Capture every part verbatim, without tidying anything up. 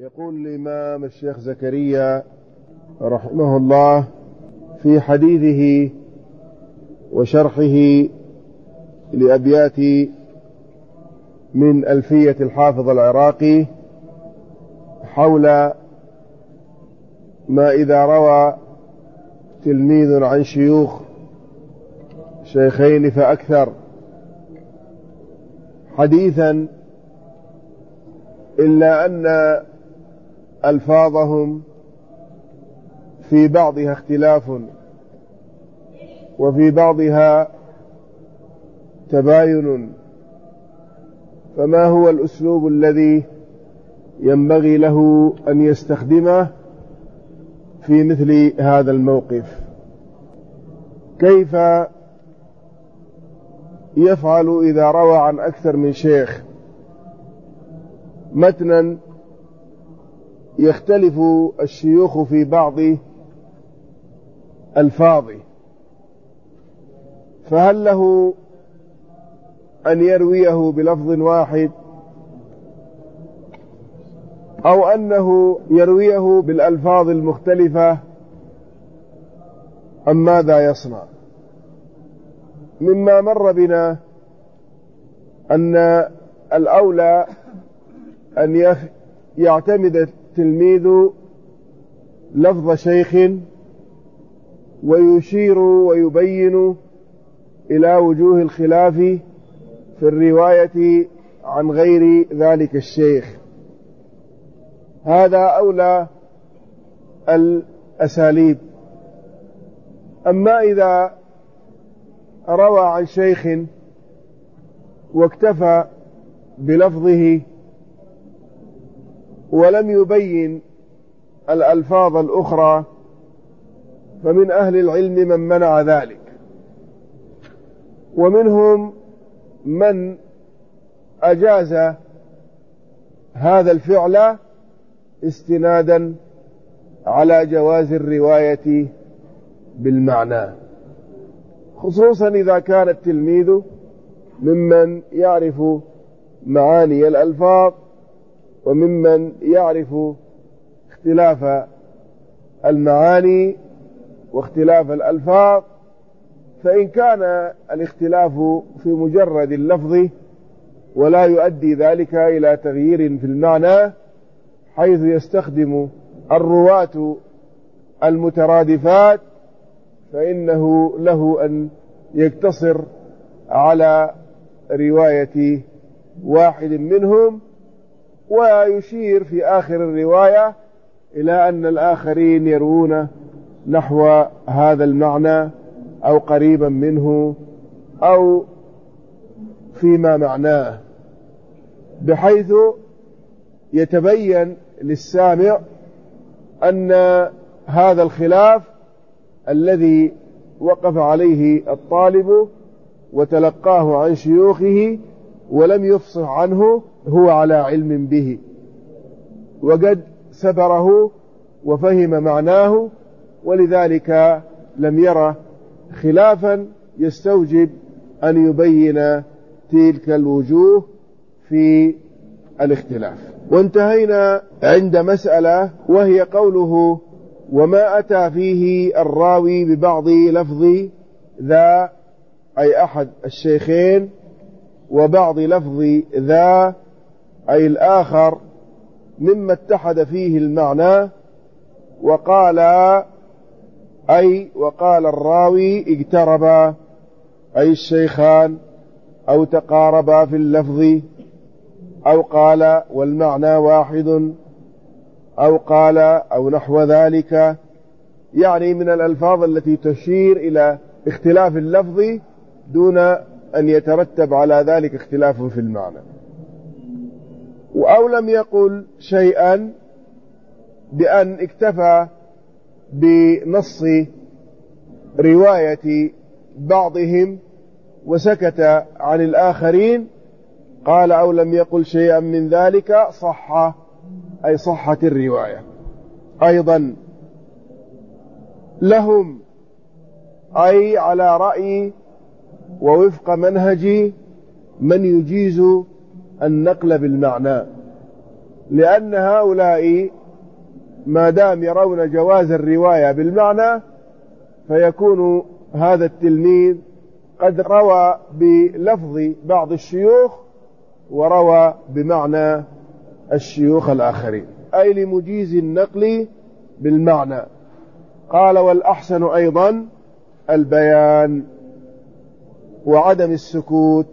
يقول الإمام الشيخ زكريا رحمه الله في حديثه وشرحه لأبيات من ألفية الحافظ العراقي حول ما إذا روى تلميذ عن شيوخ شيخين فأكثر حديثا إلا أن ألفاظهم في بعضها اختلاف وفي بعضها تباين، فما هو الأسلوب الذي ينبغي له أن يستخدمه في مثل هذا الموقف؟ كيف يفعل إذا روى عن أكثر من شيخ متنا يختلف الشيوخ في بعض ألفاظه، فهل له أن يرويه بلفظ واحد أو أنه يرويه بالألفاظ المختلفة أم ماذا يصنع؟ مما مر بنا أن الأولى أن يعتمد التلميذ لفظ شيخ ويشير ويبين إلى وجوه الخلاف في الرواية عن غير ذلك الشيخ، هذا أولى الأساليب. أما إذا روى عن شيخ واكتفى بلفظه ولم يبين الألفاظ الأخرى فمن أهل العلم من منع ذلك، ومنهم من أجاز هذا الفعل استنادا على جواز الرواية بالمعنى، خصوصا إذا كان التلميذ ممن يعرف معاني الألفاظ وممن يعرف اختلاف المعاني واختلاف الألفاظ، فإن كان الاختلاف في مجرد اللفظ ولا يؤدي ذلك إلى تغيير في المعنى حيث يستخدم الرواة المترادفات، فإنه له أن يقتصر على رواية واحد منهم ويشير في آخر الرواية إلى أن الآخرين يروون نحو هذا المعنى أو قريبا منه أو فيما معناه، بحيث يتبين للسامع أن هذا الخلاف الذي وقف عليه الطالب وتلقاه عن شيوخه ولم يفصح عنه هو على علم به وقد سبره وفهم معناه، ولذلك لم يره خلافا يستوجب أن يبين تلك الوجوه في الاختلاف. وانتهينا عند مسألة وهي قوله وما أتى فيه الراوي ببعض لفظ ذا أي أحد الشيخين وبعض لفظ ذا أي الآخر مما اتحد فيه المعنى، وقال أي وقال الراوي اقتربا أي الشيخان أو تقاربا في اللفظ، أو قال والمعنى واحد، أو قال أو نحو ذلك، يعني من الألفاظ التي تشير إلى اختلاف اللفظ دون أن يترتب على ذلك اختلاف في المعنى. أو لم يقل شيئا بأن اكتفى بنص رواية بعضهم وسكت عن الآخرين، قال أو لم يقل شيئا من ذلك صح أي صحت الرواية. أيضا لهم أي على رأي ووفق منهج من يجيز النقل بالمعنى، لأن هؤلاء ما دام يرون جواز الرواية بالمعنى فيكون هذا التلميذ قد روى بلفظ بعض الشيوخ وروى بمعنى الشيوخ الآخرين، أي لمجيز النقل بالمعنى. قال والأحسن أيضا البيان وعدم السكوت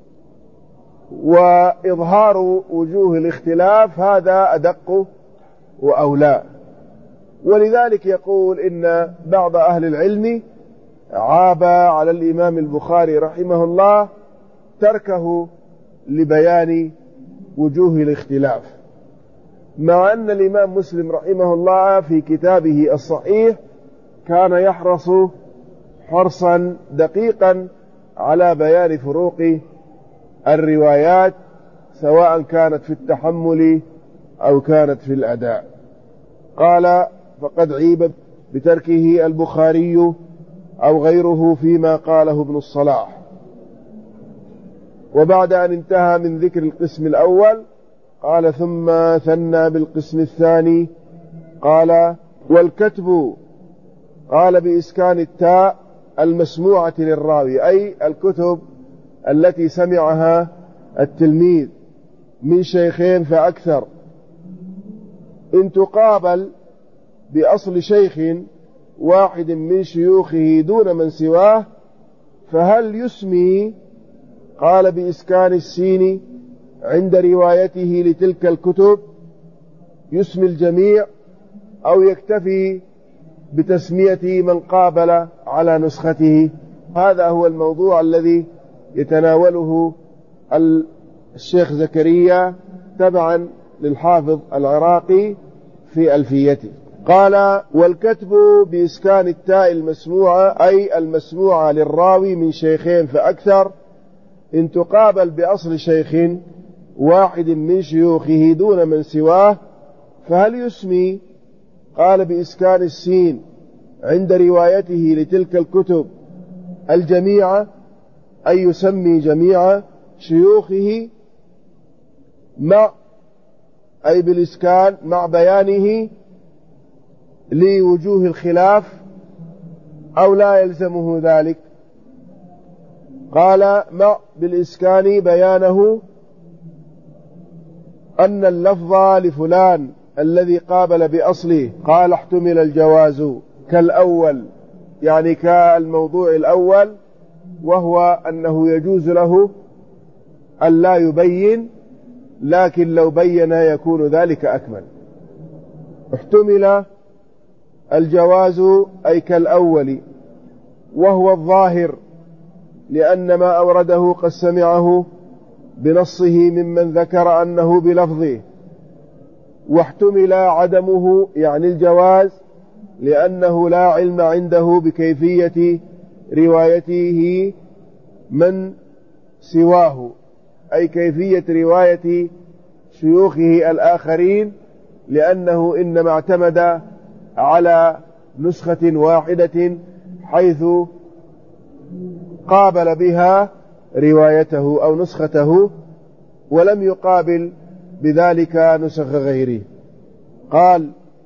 وإظهار وجوه الاختلاف، هذا أدق وأولى. ولذلك يقول إن بعض أهل العلم عاب على الإمام البخاري رحمه الله تركه لبيان وجوه الاختلاف، مع أن الإمام مسلم رحمه الله في كتابه الصحيح كان يحرص حرصا دقيقا على بيان فروق الروايات سواء كانت في التحمل أو كانت في الأداء. قال فقد عيب بتركه البخاري أو غيره فيما قاله ابن الصلاح. وبعد أن انتهى من ذكر القسم الأول قال ثم ثنى بالقسم الثاني قال والكتب، قال بإسكان التاء المسموعة للراوي، أي الكتب التي سمعها التلميذ من شيخين فأكثر، إن تقابل بأصل شيخ واحد من شيوخه دون من سواه فهل يسمي؟ قال بإسكان السين عند روايته لتلك الكتب، يسمي الجميع أو يكتفي بتسمية من قابل على نسخته؟ هذا هو الموضوع الذي يتناوله الشيخ زكريا تبعا للحافظ العراقي في ألفيته. قال والكتب بإسكان التاء المسموعة، أي المسموعة للراوي من شيخين فأكثر، إن تقابل بأصل شيخ واحد من شيوخه دون من سواه فهل يسمي؟ قال بإسكان السين عند روايته لتلك الكتب الجميع، أي يسمي جميع شيوخه مع، أي بالإسكان مع بيانه لوجوه الخلاف أو لا يلزمه ذلك؟ قال مع بالإسكان بيانه أن اللفظ لفلان الذي قابل بأصله. قال احتمل الجواز كالأول، يعني كالموضوع الأول، وهو أنه يجوز له أن لا يبين، لكن لو بين يكون ذلك أكمل. احتمل الجواز أي كالأول، وهو الظاهر لأن ما أورده قد سمعه بنصه ممن ذكر أنه بلفظه. واحتمل عدمه يعني الجواز لأنه لا علم عنده بكيفية روايته من سواه، أي كيفية رواية شيوخه الآخرين، لأنه إنما اعتمد على نسخة واحدة حيث قابل بها روايته أو نسخته، ولم يقابل بذلك نسخ غيره. قال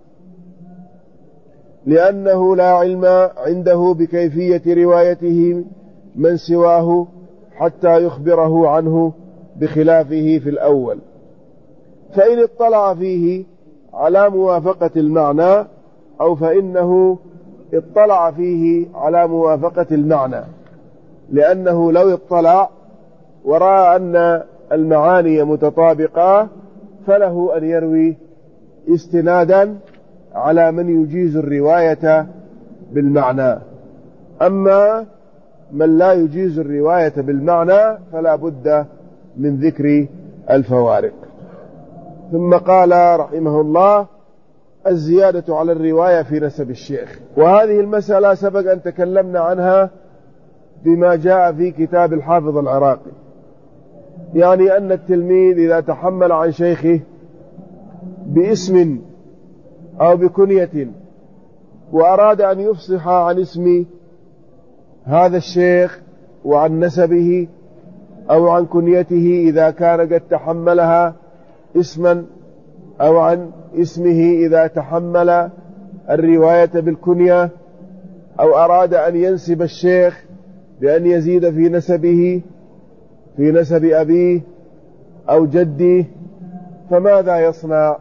لأنه لا علم عنده بكيفية روايته من سواه حتى يخبره عنه بخلافه في الأول. فإن اطلع فيه على موافقة المعنى أو فإنه اطلع فيه على موافقة المعنى، لأنه لو اطلع ورأى أن المعاني متطابقة فله أن يروي استنادا على من يجيز الرواية بالمعنى. أما من لا يجيز الرواية بالمعنى فلا بد من ذكر الفوارق. ثم قال رحمه الله الزيادة على الرواية في نسب الشيخ، وهذه المسألة سبق أن تكلمنا عنها بما جاء في كتاب الحافظ العراقي، يعني أن التلميذ إذا تحمل عن شيخه باسم أو بكنية وأراد أن يفصح عن اسم هذا الشيخ وعن نسبه أو عن كنيته إذا كان قد تحملها اسما أو عن اسمه إذا تحمل الرواية بالكنية، أو أراد أن ينسب الشيخ بأن يزيد في نسبه في نسب أبيه أو جده، فماذا يصنع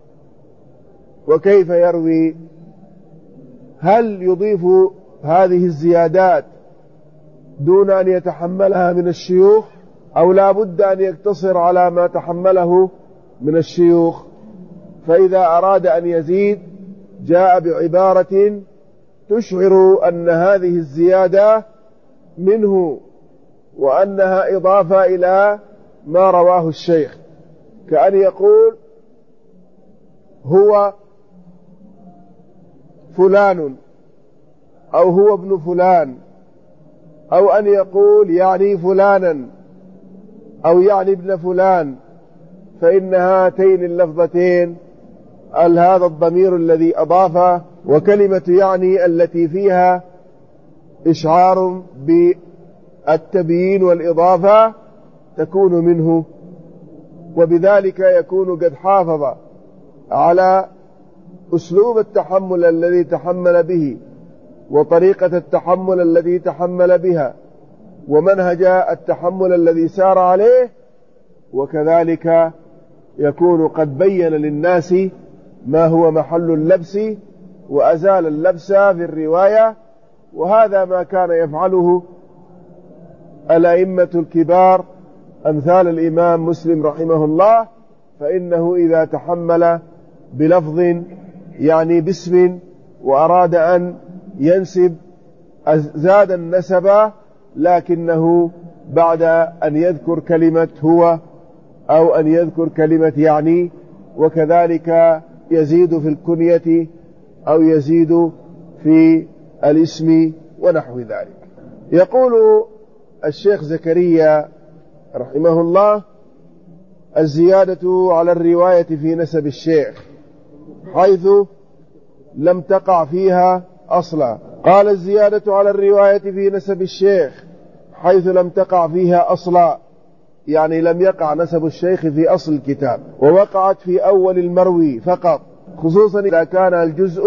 وكيف يروي؟ هل يضيف هذه الزيادات دون أن يتحملها من الشيوخ، أو لا بد أن يقتصر على ما تحمله من الشيوخ؟ فإذا أراد أن يزيد جاء بعبارة تشعر أن هذه الزيادة منه وأنها إضافة إلى ما رواه الشيخ، كأن يقول هو فلان أو هو ابن فلان، أو أن يقول يعني فلانا أو يعني ابن فلان، فإن هاتين اللفظتين هذا الضمير الذي أضافه وكلمة يعني التي فيها إشعار بالتبيين والإضافة تكون منه، وبذلك يكون قد حافظ على أسلوب التحمل الذي تحمل به وطريقة التحمل الذي تحمل بها ومنهج التحمل الذي سار عليه، وكذلك يكون قد بين للناس ما هو محل اللبس وأزال اللبس في الرواية. وهذا ما كان يفعله الأئمة الكبار أمثال الإمام مسلم رحمه الله، فإنه إذا تحمل بلفظ يعني باسم وأراد أن ينسب زاد النسب، لكنه بعد أن يذكر كلمة هو أو أن يذكر كلمة يعني، وكذلك يزيد في الكنية أو يزيد في الاسم ونحو ذلك. يقول الشيخ زكريا رحمه الله: الزيادة على الرواية في نسب الشيخ حيث لم تقع فيها أصلا. قال: الزيادة على الرواية في نسب الشيخ حيث لم تقع فيها أصلا، يعني لم يقع نسب الشيخ في أصل الكتاب، ووقعت في أول المروي فقط، خصوصا إذا كان الجزء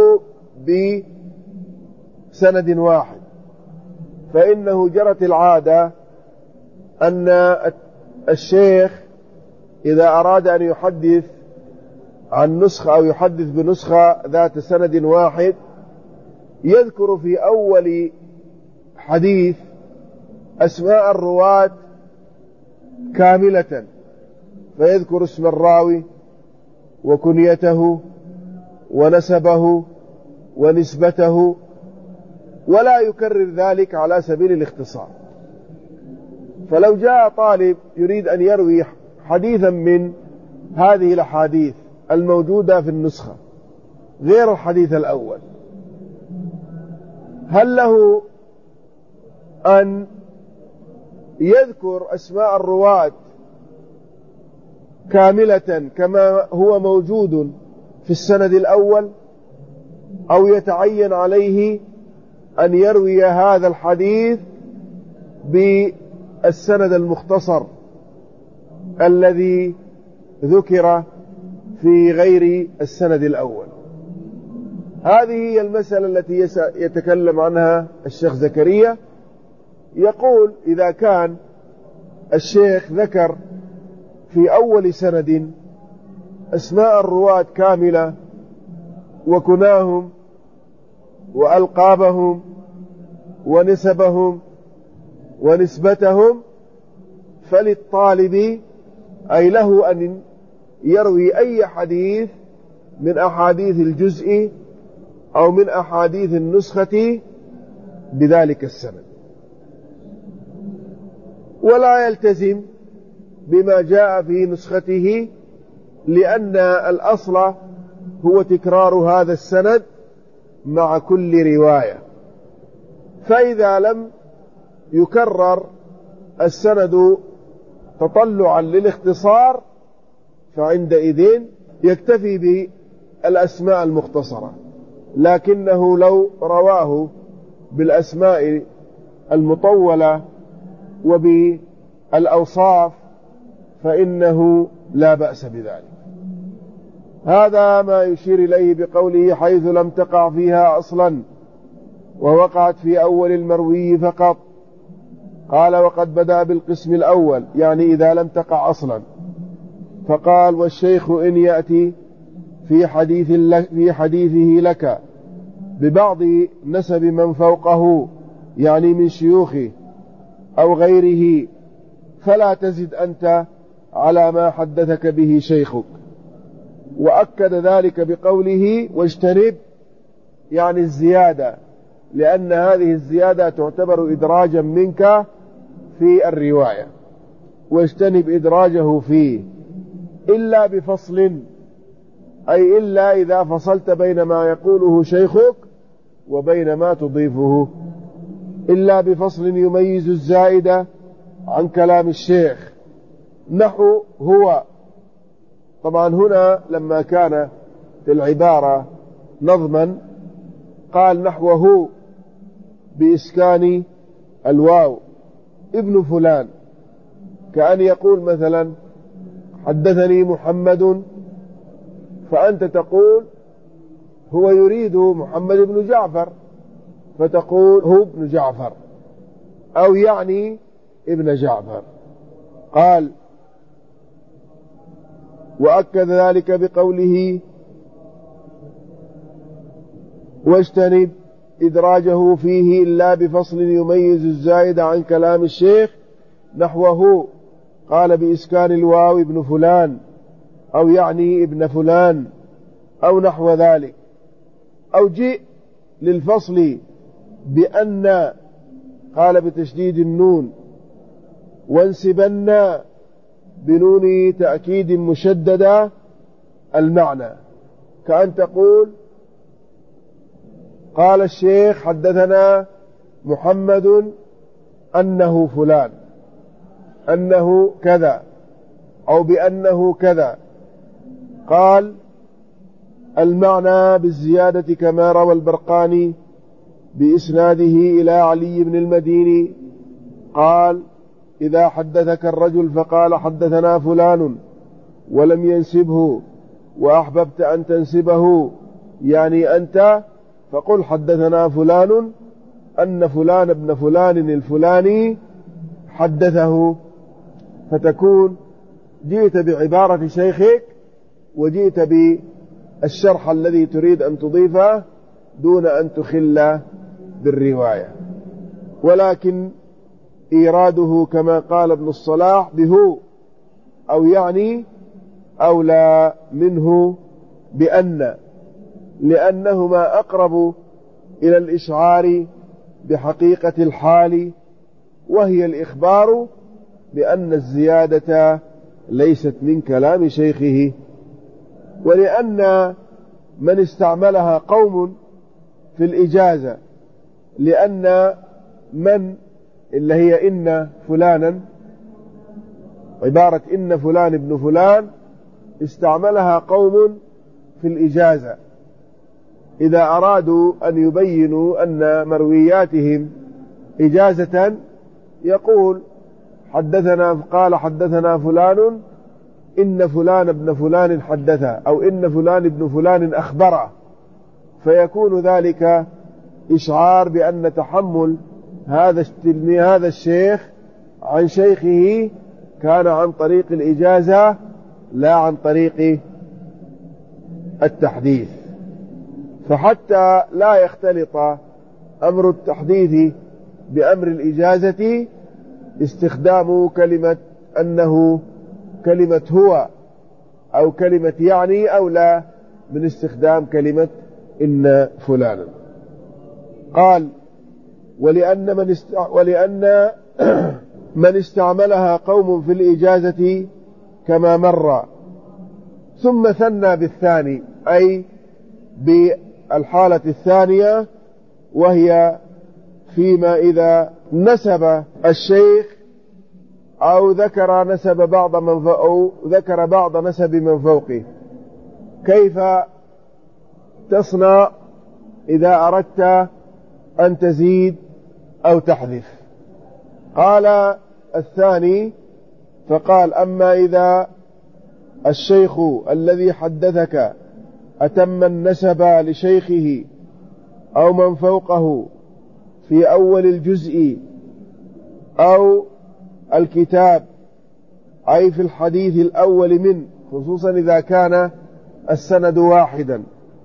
بسند واحد، فإنه جرت العادة أن الشيخ إذا أراد أن يحدث عن نسخة أو يحدث بنسخة ذات سند واحد يذكر في أول حديث أسماء الرواة كاملة، فيذكر اسم الراوي وكنيته ونسبه ونسبته، ولا يكرر ذلك على سبيل الاختصار. فلو جاء طالب يريد أن يروي حديثا من هذه الأحاديث الموجودة في النسخة غير الحديث الأول، هل له أن يذكر أسماء الرواة كاملة كما هو موجود في السند الأول، أو يتعين عليه أن يروي هذا الحديث بالسند المختصر الذي ذكر في غير السند الأول؟ هذه هي المسألة التي يتكلم عنها الشيخ زكريا. يقول: إذا كان الشيخ ذكر في أول سند أسماء الرواة كاملة وكناهم وألقابهم ونسبهم ونسبتهم، فللطالب أي له أن يروي أي حديث من أحاديث الجزء أو من أحاديث النسخة بذلك السند، ولا يلتزم بما جاء في نسخته، لأن الأصل هو تكرار هذا السند مع كل رواية. فإذا لم يكرر السند تطلعا للاختصار فعندئذ يكتفي بالأسماء المختصرة، لكنه لو رواه بالأسماء المطولة وبالأوصاف فإنه لا بأس بذلك. هذا ما يشير إليه بقوله حيث لم تقع فيها أصلا ووقعت في أول المروي فقط. قال وقد بدأ بالقسم الأول يعني إذا لم تقع أصلا، فقال والشيخ إن يأتي في حديث لك في حديثه لك ببعض نسب من فوقه يعني من شيوخه أو غيره فلا تزد أنت على ما حدثك به شيخك. وأكد ذلك بقوله واجتنب يعني الزيادة، لأن هذه الزيادة تعتبر إدراجا منك في الرواية، واجتنب إدراجه فيه إلا بفصل، أي إلا إذا فصلت بين ما يقوله شيخك وبين ما تضيفه، إلا بفصل يميز الزائدة عن كلام الشيخ نحو هو. طبعا هنا لما كان في العبارة نظما قال نحوه بإسكان الواو ابن فلان، كأن يقول مثلا حدثني محمد، فأنت تقول هو يريد محمد بن جعفر فتقول هو ابن جعفر أو يعني ابن جعفر. قال وأكد ذلك بقوله واجتنب إدراجه فيه إلا بفصل يميز الزائد عن كلام الشيخ نحوه. قال بإسكان الواو ابن فلان أو يعني ابن فلان أو نحو ذلك، أو جئ للفصل بأن قال بتشديد النون وانسبن بنون تأكيد مشددة المعنى، كأن تقول قال الشيخ حدثنا محمد أنه فلان أنه كذا أو بأنه كذا. قال المعنى بالزيادة كما روى البرقاني بإسناده إلى علي بن المديني قال إذا حدثك الرجل فقال حدثنا فلان ولم ينسبه وأحببت أن تنسبه يعني أنت، فقل حدثنا فلان أن فلان ابن فلان الفلاني حدثه، فتكون جئت بعبارة شيخك وجئت بالشرح الذي تريد أن تضيفه دون أن تخل بالرواية. ولكن إيراده كما قال ابن الصلاح بهو أو يعني أولى منه بأن، لأنهما أقرب إلى الإشعار بحقيقة الحال وهي الإخبار بأن الزيادة ليست من كلام شيخه. ولأن من استعملها قوم في الإجازة، لأن من اللي هي إن فلانا عبارة إن فلان ابن فلان استعملها قوم في الإجازة إذا أرادوا أن يبينوا أن مروياتهم إجازة، يقول حدثنا قال حدثنا فلان إن فلان ابن فلان حدثه أو إن فلان ابن فلان أخبره، فيكون ذلك إشعار بأن تحمل هذا هذا الشيخ عن شيخه كان عن طريق الإجازة لا عن طريق التحديث. فحتى لا يختلط أمر التحديث بأمر الإجازة استخدام كلمة أنه كلمة هو أو كلمة يعني أولى من استخدام كلمة إن فلانا. قال ولأن من, است... ولأن من استعملها قوم في الإجازة كما مر ثم ثنى بالثاني أي بالحالة الثانية، وهي فيما إذا نسب الشيخ أو ذكر نسب بعض من فوق أو ذكر بعض نسب من فوقه. كيف تصنع إذا أردت أن تزيد أو تحذف؟ قال الثاني فقال أما إذا الشيخ الذي حدثك أتم النسب لشيخه أو من فوقه في أول الجزء أو الكتاب، أي في الحديث الأول منه، خصوصا إذا كان السند واحدا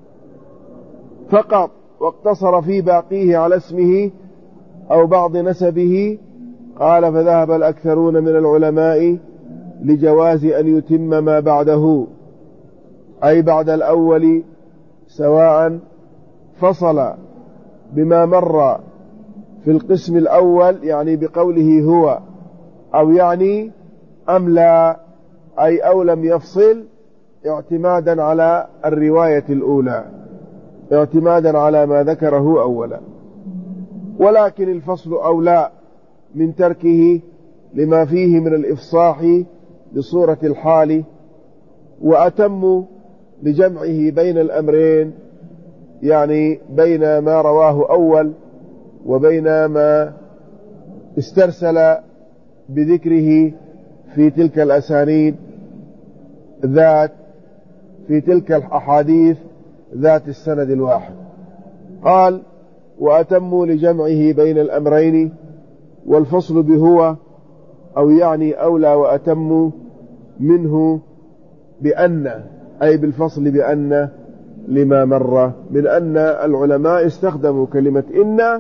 فقط واقتصر في باقيه على اسمه أو بعض نسبه، قال فذهب الأكثرون من العلماء لجواز أن يتم ما بعده، أي بعد الأول، سواء فصل بما مر في القسم الأول يعني بقوله هو، أو يعني أم لا، أي أو لم يفصل، اعتمادا على الرواية الأولى، اعتمادا على ما ذكره أولا. ولكن الفصل أولى من تركه لما فيه من الإفصاح بصورة الحال، وأتم لجمعه بين الأمرين، يعني بين ما رواه أول وبين ما استرسل بذكره في تلك الأسانيد ذات في تلك الأحاديث ذات السند الواحد. قال وأتموا لجمعه بين الأمرين، والفصل بهو أو يعني أولى وأتموا منه بأن، أي بالفصل بأن لما مر من أن العلماء استخدموا كلمة إن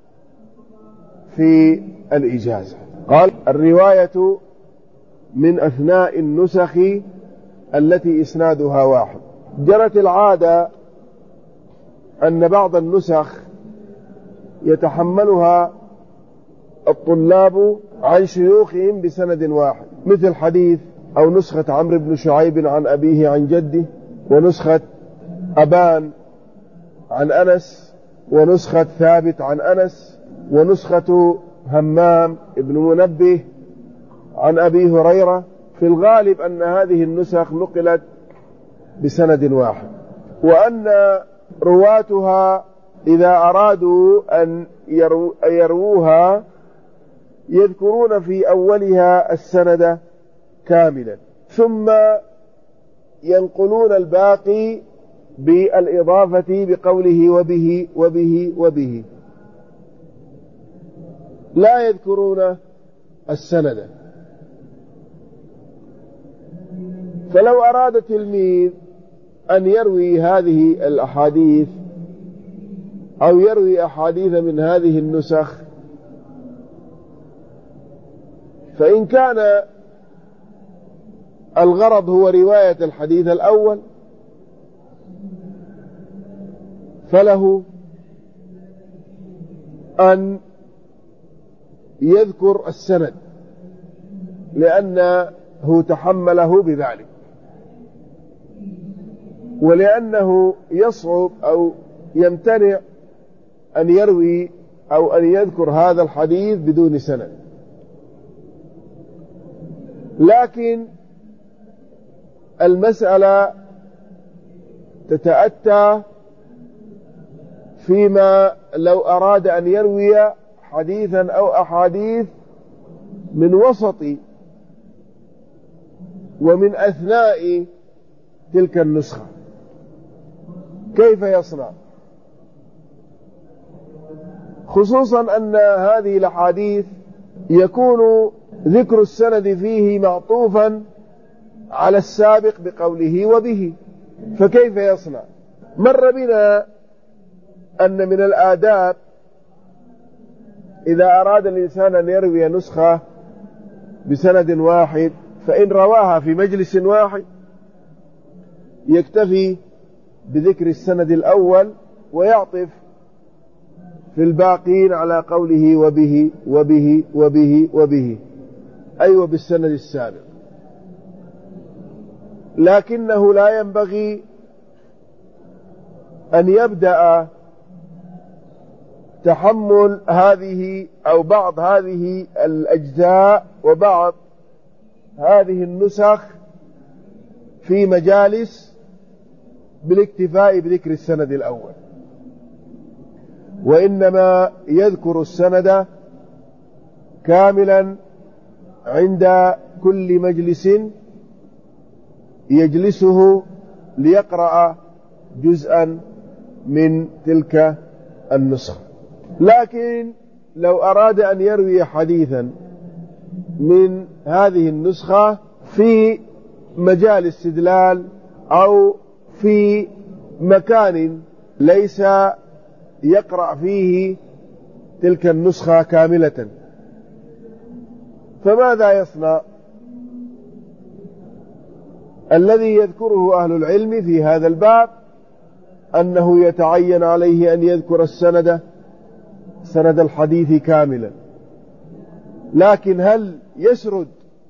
في الإجازة. قال الرواية من أثناء النسخ التي إسنادها واحد. جرت العادة أن بعض النسخ يتحملها الطلاب عن شيوخهم بسند واحد، مثل حديث أو نسخة عمرو بن شعيب عن أبيه عن جده، ونسخة أبان عن أنس، ونسخة ثابت عن أنس، ونسخة همام بن منبه عن أبي هريرة. في الغالب أن هذه النسخ نقلت بسند واحد، وأن رواتها إذا أرادوا أن يرووها يذكرون في أولها السند كاملا، ثم ينقلون الباقي بالإضافة بقوله وبه وبه وبه، لا يذكرون السند. فلو أراد تلميذ أن يروي هذه الأحاديث أو يروي أحاديث من هذه النسخ، فإن كان الغرض هو رواية الحديث الأول فله أن يذكر السند، لأنه تحمله بذلك، ولأنه يصعب أو يمتنع أن يروي أو أن يذكر هذا الحديث بدون سند. لكن المسألة تتأتى فيما لو أراد أن يروي حديثا أو أحاديث من وسط ومن أثناء تلك النسخة، كيف يصنع؟ خصوصا أن هذه الأحاديث يكون ذكر السند فيه معطوفا على السابق بقوله وبه، فكيف يصنع؟ مر بنا أن من الآداب إذا أراد الإنسان أن يروي نسخة بسند واحد، فإن رواها في مجلس واحد يكتفي بذكر السند الأول ويعطف في الباقين على قوله وبه وبه وبه وبه، أي وبالسند السابق. لكنه لا ينبغي أن يبدأ تحمل هذه أو بعض هذه الأجزاء وبعض هذه النسخ في مجالس بالاكتفاء بذكر السند الأول، وإنما يذكر السند كاملا عند كل مجلس يجلسه ليقرأ جزءا من تلك النسخة. لكن لو أراد أن يروي حديثا من هذه النسخة في مجال استدلال أو في مكان ليس يقرأ فيه تلك النسخة كاملة، فماذا يصنع؟ الذي يذكره أهل العلم في هذا الباب أنه يتعين عليه أن يذكر السند سند الحديث كاملا، لكن هل يسرد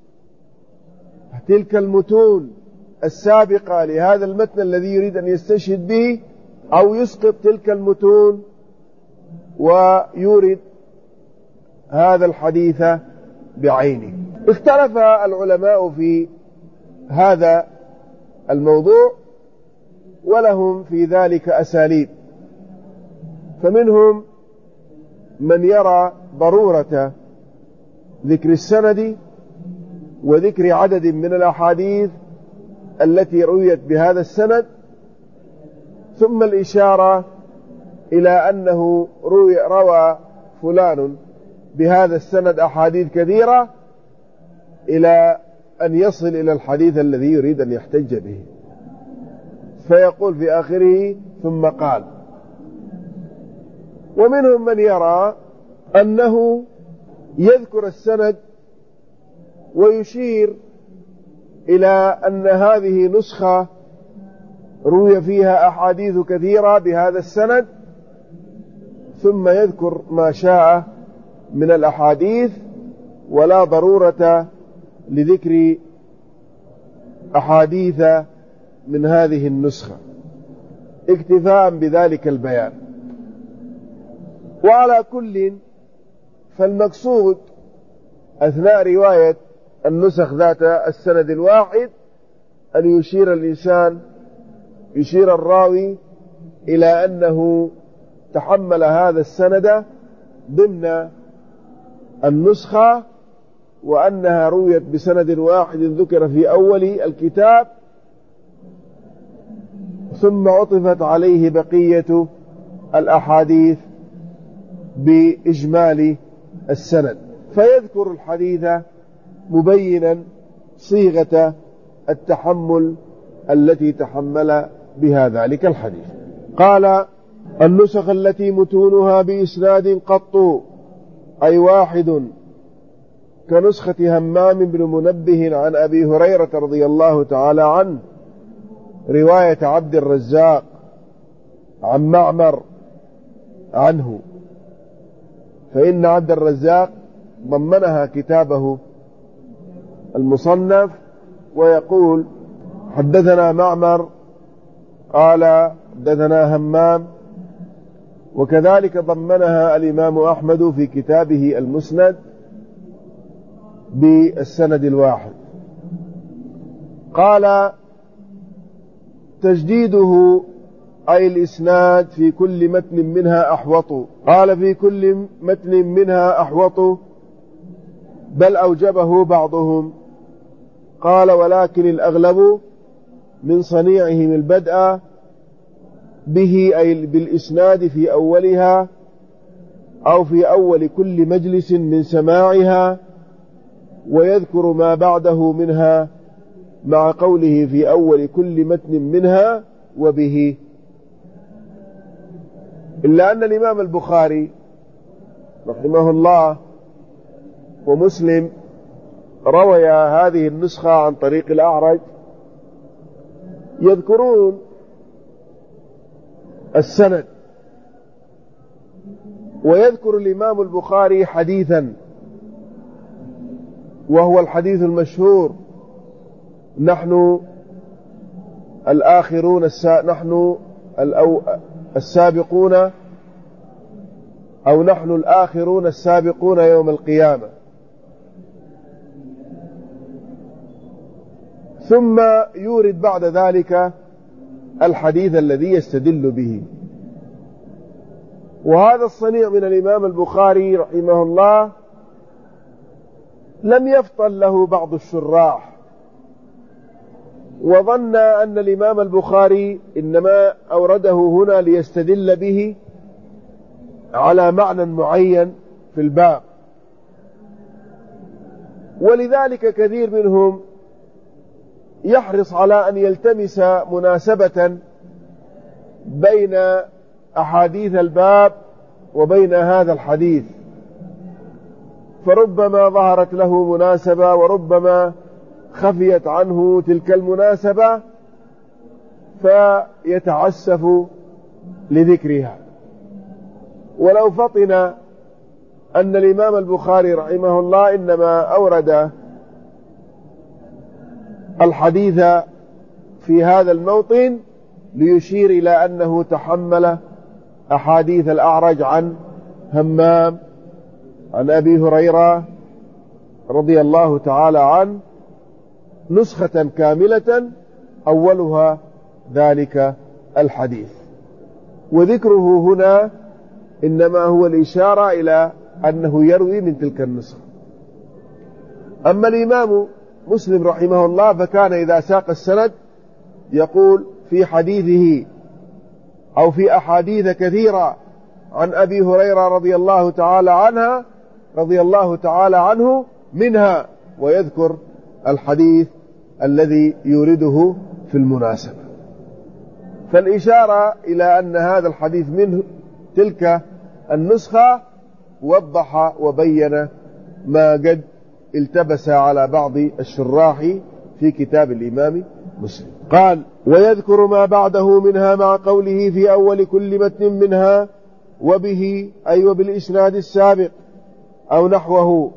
تلك المتون السابقة لهذا المتن الذي يريد أن يستشهد به، أو يسقط تلك المتون ويورد هذا الحديث بعينه؟ اختلف العلماء في هذا الموضوع، ولهم في ذلك أساليب. فمنهم من يرى ضرورة ذكر السند وذكر عدد من الأحاديث التي رويت بهذا السند، ثم الإشارة إلى أنه روي روى فلان بهذا السند أحاديث كثيرة إلى أن يصل إلى الحديث الذي يريد أن يحتج به، فيقول في آخره ثم قال. ومنهم من يرى أنه يذكر السند ويشير إلى أن هذه نسخة روي فيها أحاديث كثيرة بهذا السند، ثم يذكر ما شاء من الأحاديث، ولا ضرورة لذكر أحاديث من هذه النسخة اكتفاء بذلك البيان. وعلى كل فالمقصود أثناء رواية النسخ ذات السند الواحد أن يشير الإنسان يشير الراوي إلى أنه تحمل هذا السند ضمن النسخة، وأنها رويت بسند واحد ذكر في أول الكتاب، ثم عطفت عليه بقية الأحاديث بإجمال السند، فيذكر الحديث مبينا صيغة التحمل التي تحمل بها ذلك الحديث. قال: النسخ التي متونها بإسناد قط، أي واحد، كنسخة همام بن منبه عن أبي هريرة رضي الله تعالى عنه، رواية عبد الرزاق عن معمر عنه، فإن عبد الرزاق ضمنها كتابه المصنف، ويقول: حدثنا معمر قال حدثنا همام، وكذلك ضمنها الإمام أحمد في كتابه المسند بالسند الواحد. قال: تجديده أي الإسناد في كل متن منها أحوط. قال: في كل متن منها أحوط، بل أوجبه بعضهم. قال: ولكن الأغلب من صنيعهم البدء به، أي بالإسناد في أولها أو في أول كل مجلس من سماعها، ويذكر ما بعده منها مع قوله في أول كل متن منها وبه. إلا أن الإمام البخاري رحمه الله ومسلم روي هذه النسخة عن طريق الأعرج، يذكرون السند، ويذكر الإمام البخاري حديثا، وهو الحديث المشهور: نحن الآخرون السا... نحن الأو... السابقون أو نحن الآخرون السابقون يوم القيامة. ثم يورد بعد ذلك الحديث الذي يستدل به. وهذا الصنيع من الإمام البخاري رحمه الله لم يفطن له بعض الشراح، وظن أن الإمام البخاري إنما أورده هنا ليستدل به على معنى معين في الباب، ولذلك كثير منهم يحرص على أن يلتمس مناسبة بين أحاديث الباب وبين هذا الحديث، فربما ظهرت له مناسبة وربما خفيت عنه تلك المناسبة فيتعسف لذكرها. ولو فطن أن الإمام البخاري رحمه الله إنما أورد الحديث في هذا الموطن ليشير إلى أنه تحمل أحاديث الأعرج عن همام عن أبي هريرة رضي الله تعالى عنه نسخة كاملة أولها ذلك الحديث، وذكره هنا إنما هو الإشارة إلى أنه يروي من تلك النسخة. أما الإمام مسلم رحمه الله فكان إذا ساق السند يقول في حديثه أو في أحاديث كثيرة عن أبي هريرة رضي الله تعالى عنها رضي الله تعالى عنه منها، ويذكر الحديث الذي يورده في المناسبة. فالإشارة إلى أن هذا الحديث منه تلك النسخة وضح وبين ما قد التبس على بعض الشراح في كتاب الإمام مسلم. قال ويذكر ما بعده منها مع قوله في أول كل متن منها وبه أي وبالإسناد السابق أو نحوه،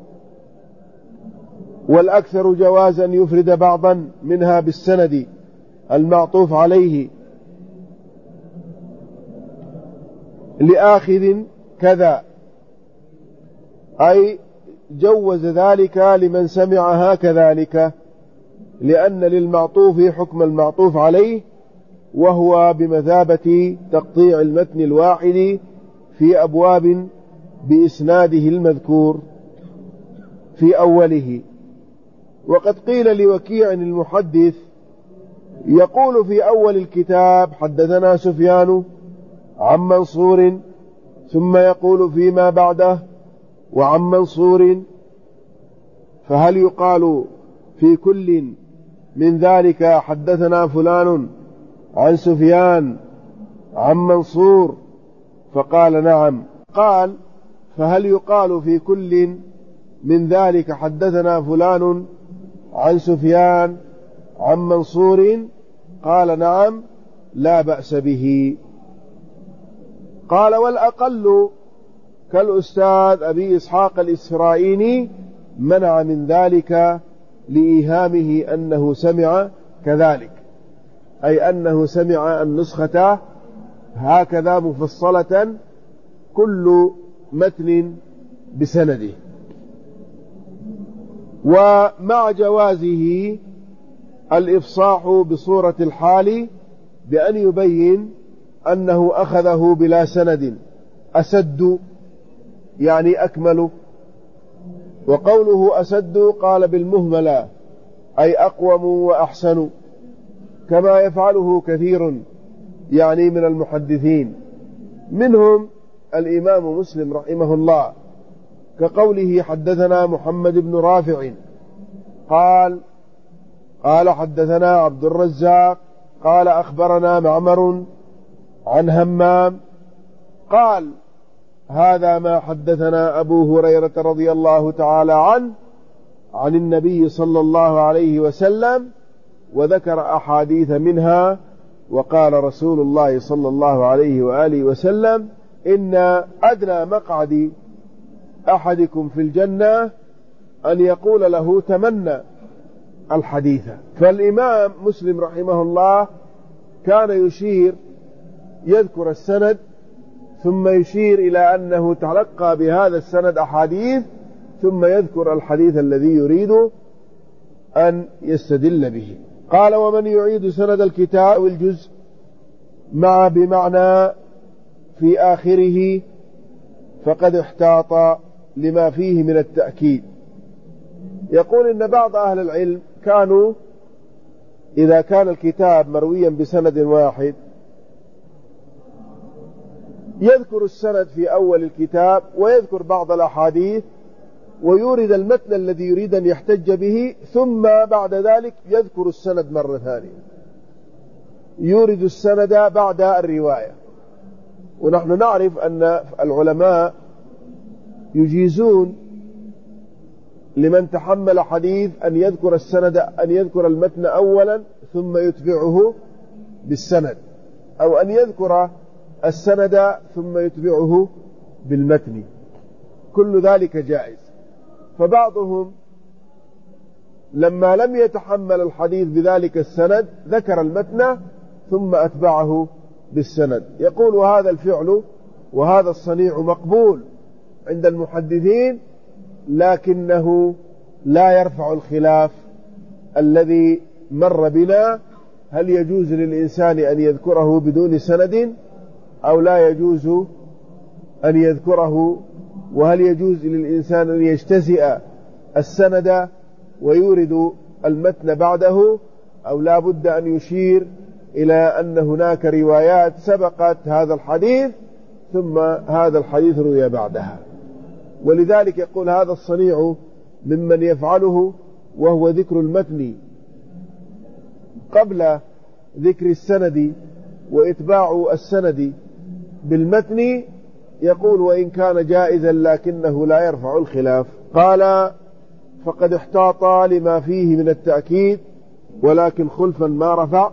والأكثر جواز أن يفرد بعضا منها بالسند المعطوف عليه لآخذ كذا، أي جوز ذلك لمن سمعها كذلك، لأن للمعطوف حكم المعطوف عليه، وهو بمثابة تقطيع المتن الواحد في أبواب بإسناده المذكور في أوله. وقد قيل لوكيع المحدث يقول في أول الكتاب حدثنا سفيان عن منصور، ثم يقول فيما بعده وعن منصور، فهل يقال في كل من ذلك حدثنا فلان عن سفيان عن منصور؟ فقال نعم. قال فهل يقال في كل من ذلك حدثنا فلان عن سفيان عن منصور؟ قال نعم لا بأس به. قال والأقل كالأستاذ أبي إسحاق الإسرائيلي منع من ذلك لإيهامه أنه سمع كذلك، أي أنه سمع النسخة هكذا مفصلة كل متن بسنده. ومع جوازه الإفصاح بصورة الحال بأن يبين أنه أخذه بلا سند أسد يعني أكمل، وقوله أسد قال بالمهملة أي أقوم وأحسن، كما يفعله كثير يعني من المحدثين، منهم الإمام مسلم رحمه الله، كقوله حدثنا محمد بن رافع قال قال حدثنا عبد الرزاق قال أخبرنا معمر عن همام قال هذا ما حدثنا أبو هريرة رضي الله تعالى عنه عن النبي صلى الله عليه وسلم، وذكر أحاديث منها، وقال رسول الله صلى الله عليه وآله وسلم إن أدنى مقعد أحدكم في الجنة أن يقول له تمنى الحديث. فالإمام مسلم رحمه الله كان يشير يذكر السند ثم يشير إلى أنه تلقى بهذا السند أحاديث، ثم يذكر الحديث الذي يريد أن يستدل به. قال ومن يعيد سند الكتاب والجزء مع بمعنى في آخره فقد احتاط لما فيه من التأكيد. يقول إن بعض أهل العلم كانوا إذا كان الكتاب مرويا بسند واحد يذكر السند في أول الكتاب ويذكر بعض الأحاديث ويورد المتن الذي يريد أن يحتج به، ثم بعد ذلك يذكر السند مرة ثانية، يورد السند بعد الرواية. ونحن نعرف أن العلماء يجيزون لمن تحمل حديث أن يذكر السند أن يذكر المتن أولا ثم يتبعه بالسند، أو أن يذكر السند ثم يتبعه بالمتن، كل ذلك جائز. فبعضهم لما لم يتحمل الحديث بذلك السند ذكر المتن ثم أتبعه بالسند. يقول هذا الفعل وهذا الصنيع مقبول عند المحدثين، لكنه لا يرفع الخلاف الذي مر بنا، هل يجوز للإنسان أن يذكره بدون سند أو لا يجوز أن يذكره، وهل يجوز للإنسان أن يجتزئ السند ويورد المتن بعده، أو لا بد أن يشير إلى أن هناك روايات سبقت هذا الحديث ثم هذا الحديث روي بعدها. ولذلك يقول هذا الصنيع ممن يفعله، وهو ذكر المتن قبل ذكر السند وإتباع السند بالمتن، يقول وإن كان جائزا لكنه لا يرفع الخلاف. قال فقد احتاط لما فيه من التأكيد ولكن خلفا ما رفع،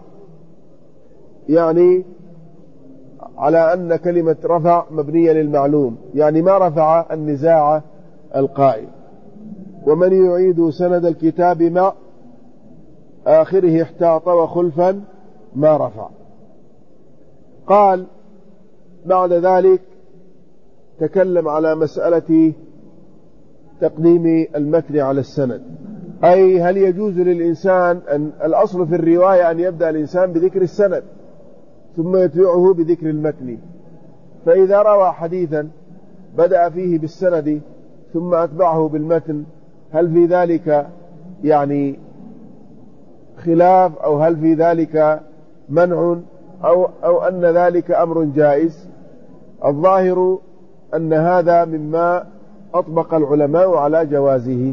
يعني على أن كلمة رفع مبنية للمعلوم، يعني ما رفع النزاع القائم. ومن يعيد سند الكتاب مع آخره احتاط وخلفا ما رفع. قال بعد ذلك تكلم على مسألة تقديم المتن على السند، أي هل يجوز للإنسان أن الأصل في الرواية أن يبدأ الإنسان بذكر السند ثم يتبعه بذكر المتن، فإذا روى حديثا بدأ فيه بالسند ثم أتبعه بالمتن، هل في ذلك يعني خلاف أو هل في ذلك منع أو, أو أن ذلك أمر جائز؟ الظاهر أن هذا مما أطبق العلماء على جوازه.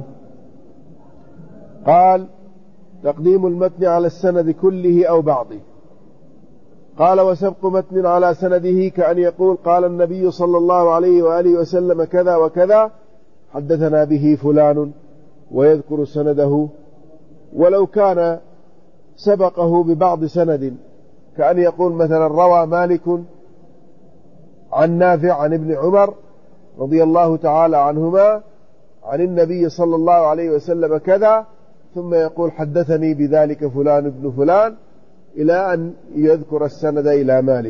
قال تقديم المتن على السند كله أو بعضه. قال وسبق متن على سنده كأن يقول قال النبي صلى الله عليه وآله وسلم كذا وكذا حدثنا به فلان ويذكر سنده، ولو كان سبقه ببعض سند كأن يقول مثلا روى مالك عن نافع عن ابن عمر رضي الله تعالى عنهما عن النبي صلى الله عليه وسلم كذا، ثم يقول حدثني بذلك فلان ابن فلان إلى أن يذكر السند إلى مالك.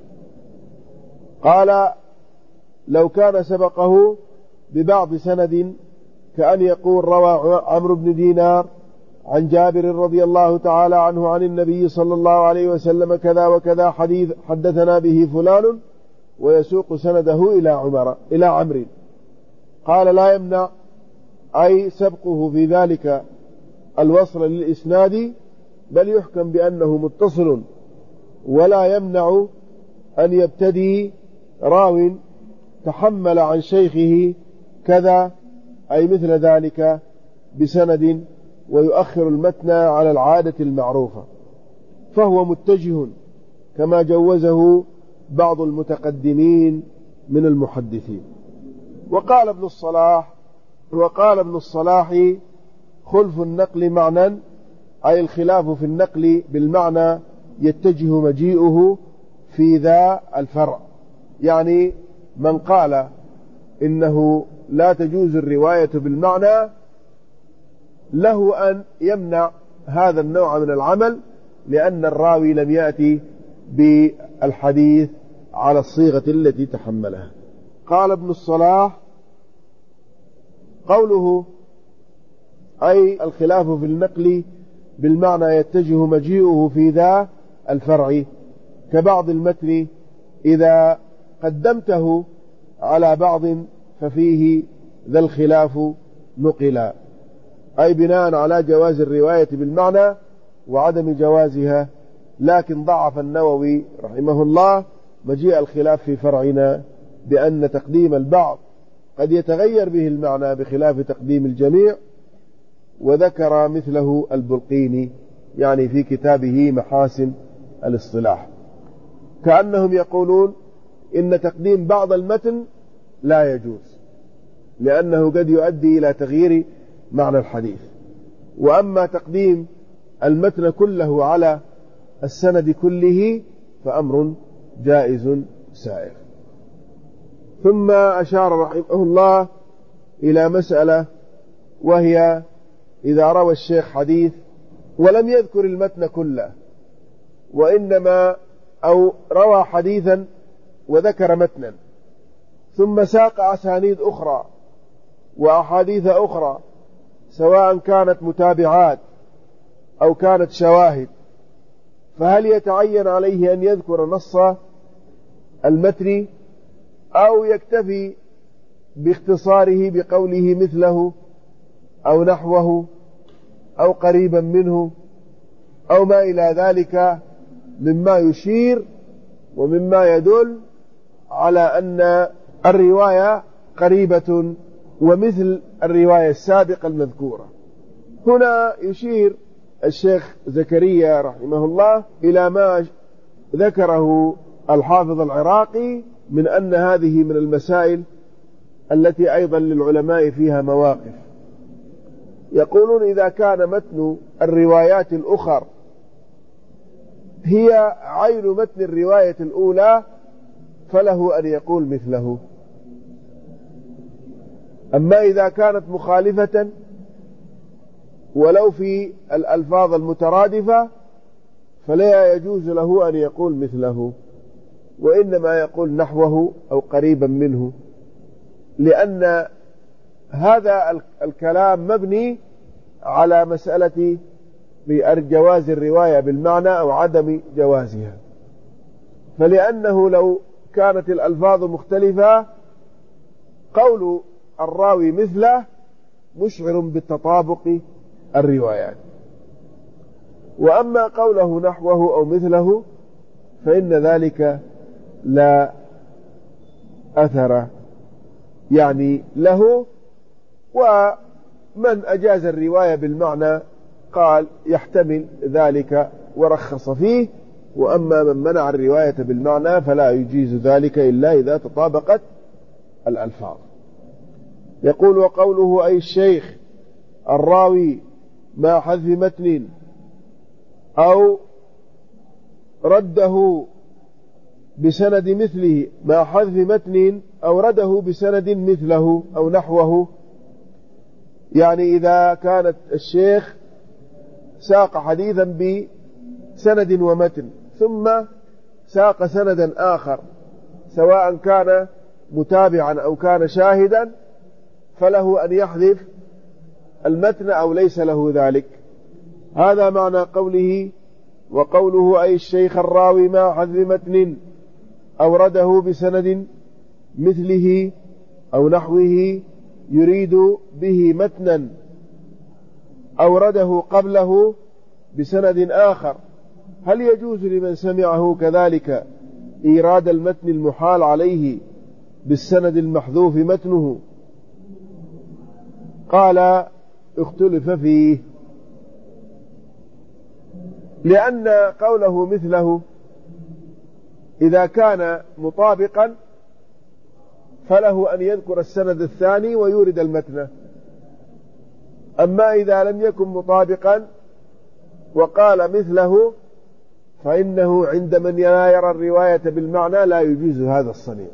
قال لو كان سبقه ببعض سند كأن يقول روى عمرو بن دينار عن جابر رضي الله تعالى عنه عن النبي صلى الله عليه وسلم كذا وكذا حديث حدثنا به فلان، ويسوق سنده إلى عمر إلى عمرو. قال لا يمنع أي سبقه في ذلك الوصل للإسناد، بل يحكم بأنه متصل، ولا يمنع أن يبتدي راو تحمل عن شيخه كذا أي مثل ذلك بسند ويؤخر المتن على العادة المعروفة، فهو متجه كما جوزه بعض المتقدمين من المحدثين. وقال ابن الصلاح وقال ابن الصلاح خلف النقل معنى، أي الخلاف في النقل بالمعنى يتجه مجيئه في ذا الفرع، يعني من قال إنه لا تجوز الرواية بالمعنى له أن يمنع هذا النوع من العمل، لأن الراوي لم يأتي بالحديث على الصيغة التي تحملها. قال ابن الصلاح قوله أي الخلاف في النقل بالمعنى يتجه مجيئه في ذا الفرع كبعض المتن إذا قدمته على بعض ففيه ذا الخلاف نقلا، أي بناء على جواز الرواية بالمعنى وعدم جوازها، لكن ضعف النووي رحمه الله مجيء الخلاف في فرعنا بأن تقديم البعض قد يتغير به المعنى بخلاف تقديم الجميع، وذكر مثله البلقيني يعني في كتابه محاسن الاصطلاح، كأنهم يقولون إن تقديم بعض المتن لا يجوز لأنه قد يؤدي إلى تغيير معنى الحديث، وأما تقديم المتن كله على السند كله فأمر جائز سائر. ثم أشار رحمه الله إلى مسألة، وهي إذا روى الشيخ حديث ولم يذكر المتن كله، وإنما أو روى حديثا وذكر متنا ثم ساق أسانيد أخرى وأحاديث أخرى سواء كانت متابعات أو كانت شواهد، فهل يتعين عليه أن يذكر نص المتن أو يكتفي باختصاره بقوله مثله أو نحوه أو قريبا منه أو ما إلى ذلك مما يشير ومما يدل على أن الرواية قريبة ومثل الرواية السابقة المذكورة؟ هنا يشير الشيخ زكريا رحمه الله إلى ما ذكره الحافظ العراقي من أن هذه من المسائل التي أيضا للعلماء فيها مواقف. يقولون إذا كان متن الروايات الأخر هي عين متن الرواية الأولى فله أن يقول مثله، أما إذا كانت مخالفة ولو في الألفاظ المترادفة فلا يجوز له أن يقول مثله، وإنما يقول نحوه أو قريبا منه، لأن هذا الكلام مبني على مسألة جواز الرواية بالمعنى أو عدم جوازها، فلأنه لو كانت الألفاظ مختلفة قول الراوي مثله مشعر بالتطابق الروايات، وأما قوله نحوه أو مثله فإن ذلك لا أثر يعني له. ومن أجاز الرواية بالمعنى قال يحتمل ذلك ورخص فيه، وأما من منع الرواية بالمعنى فلا يجيز ذلك إلا إذا تطابقت الألفاظ. يقول وقوله أي الشيخ الراوي ما حذف متن أو رده بسند مثله، ما حذف متن أو رده بسند مثله أو نحوه، يعني إذا كانت الشيخ ساق حديثا بسند ومتن ثم ساق سندا آخر سواء كان متابعا أو كان شاهدا فله أن يحذف المتن أو ليس له ذلك. هذا معنى قوله وقوله أي الشيخ الراوي ما حذف متن أورده بسند مثله أو نحوه، يريد به متنا أورده قبله بسند آخر. هل يجوز لمن سمعه كذلك إيراد المتن المحال عليه بالسند المحذوف متنه؟ قال اختلف فيه، لأن قوله مثله إذا كان مطابقا فله أن يذكر السند الثاني ويورد المتن، أما إذا لم يكن مطابقا وقال مثله فإنه عند من لا يرى الرواية بالمعنى لا يجوز هذا الصنيع.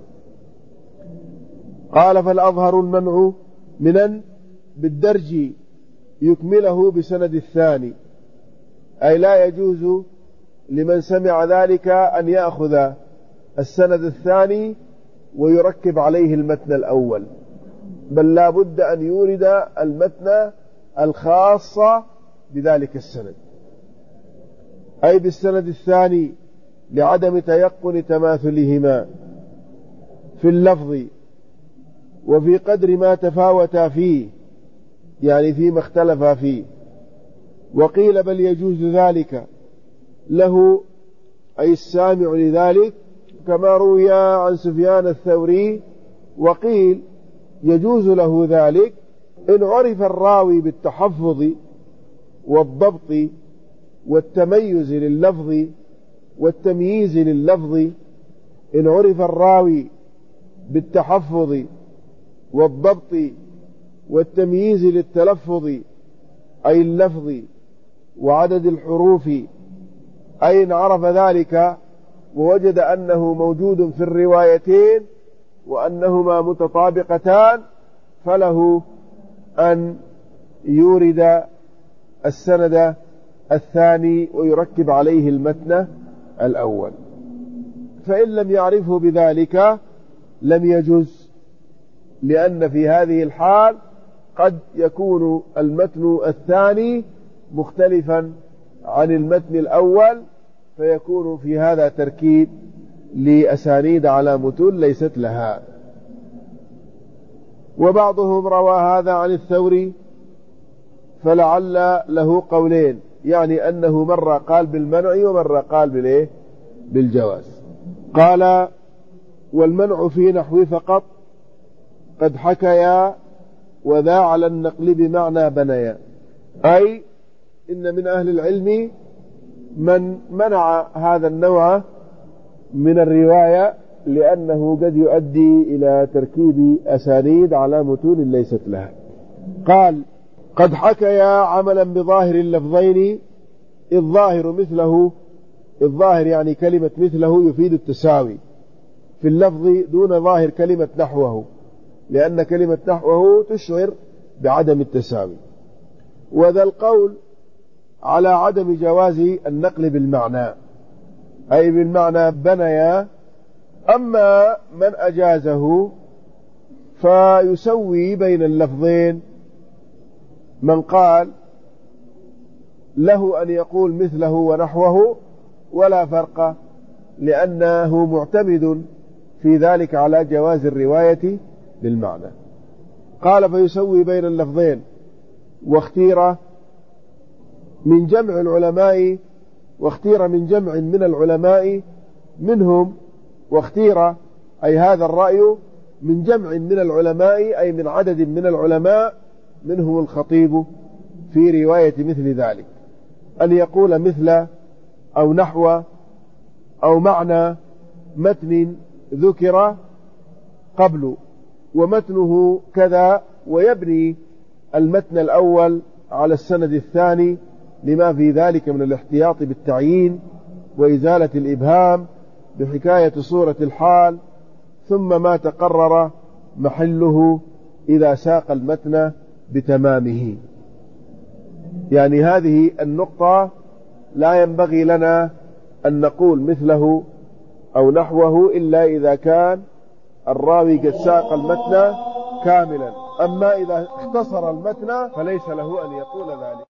قال فالأظهر المنع من بالدرج يكمله بسند الثاني، أي لا يجوز لمن سمع ذلك أن يأخذ السند الثاني ويركب عليه المتن الأول، بل لا بد أن يورد المتن الخاص بذلك السند، أي بالسند الثاني لعدم تيقن تماثلهما في اللفظ وفي قدر ما تفاوتا فيه، يعني فيما اختلفا فيه، وقيل بل يجوز ذلك له أي السامع لذلك كما روي عن سفيان الثوري. وقيل يجوز له ذلك إن عرف الراوي بالتحفظ والضبط والتميز لللفظ والتمييز لللفظ. إن عرف الراوي بالتحفظ والضبط والتمييز للتلفظ أي اللفظ وعدد الحروف، أي إن عرف ذلك ووجد أنه موجود في الروايتين وأنهما متطابقتان فله أن يورد السند الثاني ويركب عليه المتن الأول. فإن لم يعرفه بذلك لم يجز، لأن في هذه الحال قد يكون المتن الثاني مختلفا عن المتن الأول، فيكون في هذا تركيب لأسانيد على متون ليست لها. وبعضهم روى هذا عن الثوري فلعل له قولين، يعني أنه مرة قال بالمنع ومرة قال بالإيه بالجواز. قال والمنع في نحو فقط قد حكيا وذا على النقل بمعنى بنيا، أي إن من أهل العلم من منع هذا النوع من الرواية لأنه قد يؤدي إلى تركيب أسانيد على متون ليست لها. قال قد حكيا عملا بظاهر اللفظين، الظاهر مثله، الظاهر يعني كلمة مثله يفيد التساوي في اللفظ دون ظاهر كلمة نحوه، لأن كلمة نحوه تشعر بعدم التساوي. وذا القول على عدم جواز النقل بالمعنى، أي بالمعنى بنيا. أما من أجازه فيسوي بين اللفظين، من قال له أن يقول مثله ونحوه ولا فرق، لأنه معتمد في ذلك على جواز الرواية بالمعنى. قال فيسوي بين اللفظين. واختير من جمع العلماء واختير من جمع من العلماء منهم واختير أي هذا الرأي من جمع من العلماء أي من عدد من العلماء منهم الخطيب في رواية مثل ذلك، أن يقول مثل أو نحو أو معنى متن ذكر قبل ومتنه كذا، ويبني المتن الأول على السند الثاني لما في ذلك من الاحتياط بالتعيين وإزالة الإبهام بحكاية صورة الحال، ثم ما تقرر محله إذا ساق المتن بتمامه. يعني هذه النقطة لا ينبغي لنا أن نقول مثله أو نحوه إلا إذا كان الراوي قد ساق المتن كاملا، أما إذا اختصر المتن فليس له أن يقول ذلك.